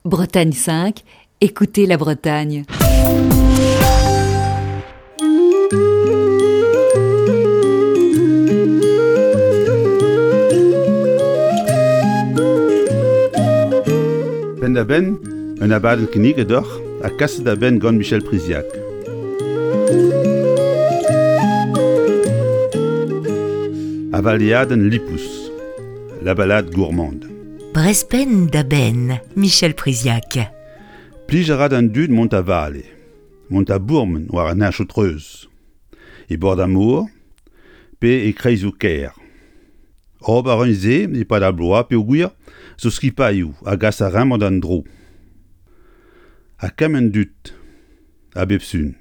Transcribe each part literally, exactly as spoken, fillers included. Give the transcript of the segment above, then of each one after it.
Bretagne cinq, écoutez la Bretagne. Ben da ben, un abaden knigue d'or, a casse da ben gant Michel Priziac. Avaliaden Lipous, la balade gourmande. Brespen da ben, Michel Priziac. Plijarad an dud mont a vale, mont a bourmen war an ar choutreuz. E bord amour, pe e kreiz o ker. Ob ar un ze, e pad a bloa, pe o gwir, zo skipaiou, a gas a remant an dro. A kam en dut, a bepsun.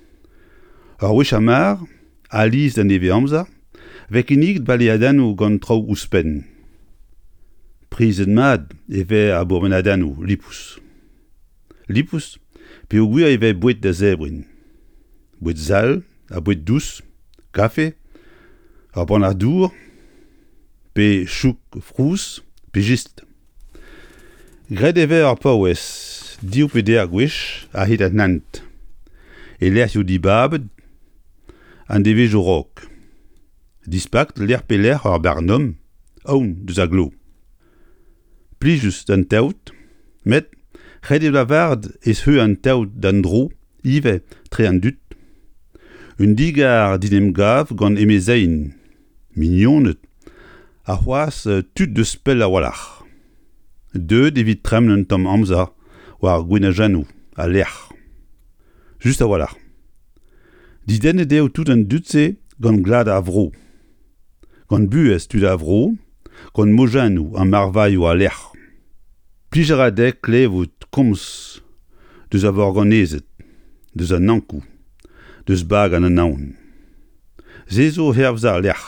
Ar wech amar, a liz d'an eve amza, vek enig baliadannou gant trao ouspen. Prizet mad eve a bourmenadannou, Lipous. Lipous, pe o gwir eve bouet da zebrin. Bouet zal, a bouet dous, kafe, ar ban ar dour, pe chouk frous, pe gist. Gret eve ar paouez, diou pe der gwech, a hit at nant. E l'er yo di babed, an deve jo rok. Dispakt l'er pe l'er ar barnom, aoun deus a glo. Plijus d'an taout, met, red e la vard ez heu an taout d'an dro, ive tre an dut. Un digar dinem gav gant emezein, mignonet, a c'hoaz tud de spell a walach. Deux evit tremn un tom amza, war gwenajanou, a l'er. Just a walach. Diden e deo tout an dutse gant glad a vro. Gant buez tud a vro, gant mojanou an marvaillou a l'er. Plijaradek klevot komz deus a vorganezet, deus a nankou, deus bag an an naon. Zezo hervz a l'er.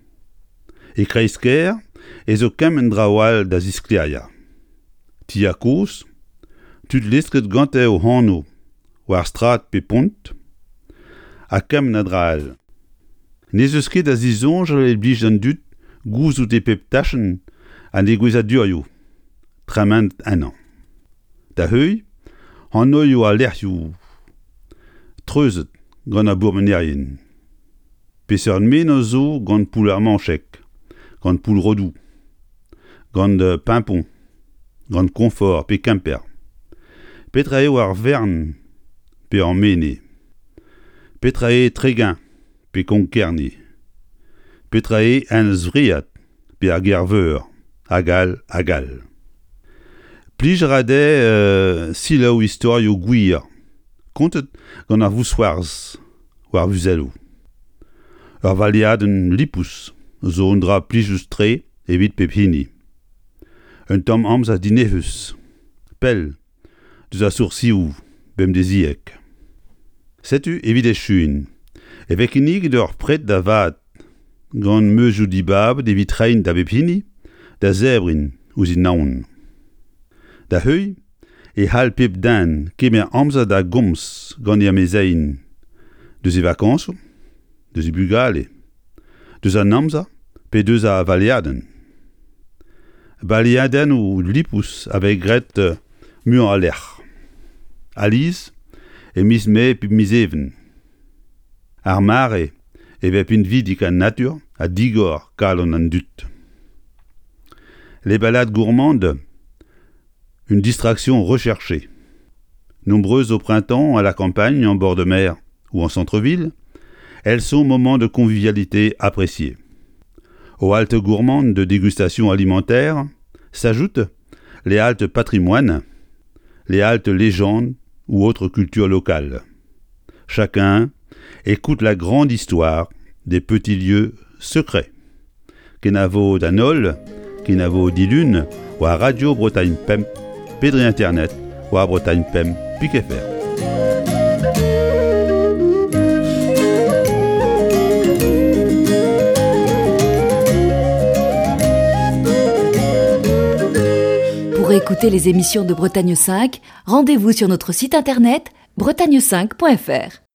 E kreisker, ezo kem en drawal da ziskliaia. Ti a koz, tud lestret gante o hano, war strat pe pont, a kem na dral. Nez eus ket a zizonj e blij an dut, gouz out e pep tachen, an e gwez a durio, trement an an. Da heuy, an oio a lerioù, treuzet gant a bourmenerien. Peseurt men o zo gant poul ar manchek, gant poul rodou, gant uh, pimpon, gant konfort pe kemper. Petra eo ar vern pe an mene. Petra e tregin pe konkerne. Petra e an zvriat pe ar gerveur, agal, agal. Plij rade uh, silaou historio gwir, kontet gant ar voussoarz, war vuzelou. Ur valiaden Lipous, zo un dra plijus tre evit pep hini. Un tom amz a dinehus, pel, deus a soursiou, bem de ziek. Setu evit e chuin, evek enig d'ur pret da vat, gant meuzou di bab evit rein da pep hini, da zebrin ouz in naon. Da heuy, e hal pep dan kemer amza da goms gant e amezein, deus e vakanso, deus e bugale, deus an amza, pe deus a valiaden. Valiaden ou Lipous avec gret uh, muan a l'er. Aliz, e mis me pe mis even. Ar mare, e ve pin vidik an natur, a digor kalon an dut. Les balades gourmandes, une distraction recherchée. Nombreuses au printemps, à la campagne, en bord de mer ou en centre-ville, elles sont moments de convivialité appréciés. Aux haltes gourmandes de dégustation alimentaire s'ajoutent les haltes patrimoine, les haltes légendes ou autres cultures locales. Chacun écoute la grande histoire des petits lieux secrets. Kenavo d'Anol, Kenavo d'Ilune, ou à Radio Bretagne Pem, Pédri Internet, ou à Bretagne Pem, Pique F R. Pour écouter les émissions de Bretagne cinq, rendez-vous sur notre site internet bretagne cinq point f r.